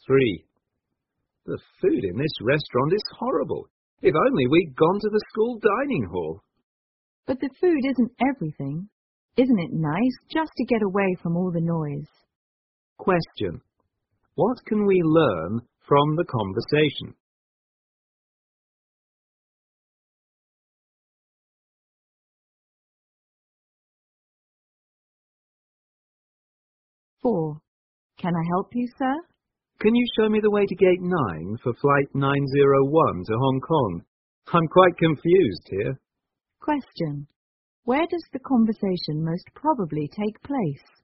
3. The food in this restaurant is horrible. If only we'd gone to the school dining hall. But the food isn't everything. Isn't it nice just to get away from all the noise? Question. What can we learn from the conversation? Four. Can I help you, sir? Can you show me the way to Gate 9 for Flight 901 to Hong Kong? I'm quite confused here. Question. Where does the conversation most probably take place?